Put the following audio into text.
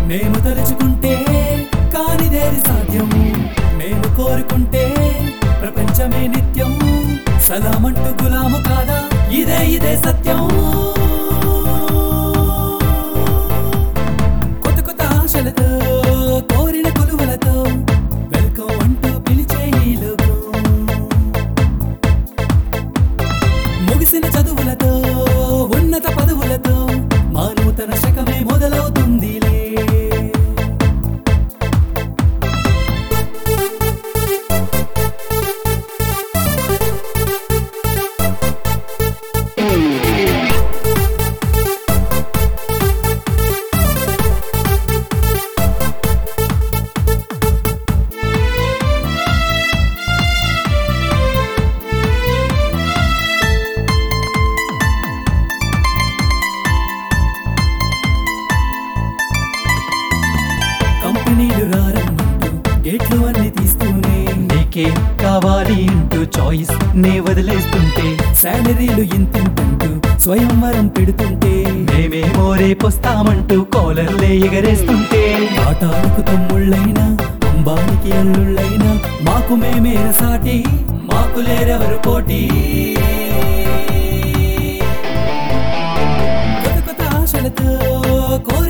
మేము తలుచుకుంటే కానిదేది సాధ్యం, మేము కోరుకుంటే ప్రపంచమే నిత్యం. సలామంటూ గులాము కాదా, ఇదే సత్యం. కొత్త కొత్త ఆశలతో కోరిన కొలువలతో వెల్కమ్ అంటూ పిలిచే ఈ లోకం. ముగిసిన చదువులతో ఉన్నత పదవులతో మా నూతన శకమే మొదలవుతుందిలే. కంపెనీలు రారమ్మంటూ గేట్లు అన్ని తీస్తూనే, నీకే కావాలి అంటూ చాయిస్ నే వదిలేస్తుంటే, శాలరీలు ఇంతింతంటూ స్వయంవరం పెడుతుంటే, మేమేమో రేపొస్తామంటూ కాలర్లే ఎగరేస్తుంటే, ఆటాలకు తమ్ముళ్ళైనా అంబానికి అల్లుళ్ళైనా మాకు మేమేర సాటి, మాకు లేరెవరు పోటీ. కొత్త కొత్త ఆశలతో కోరి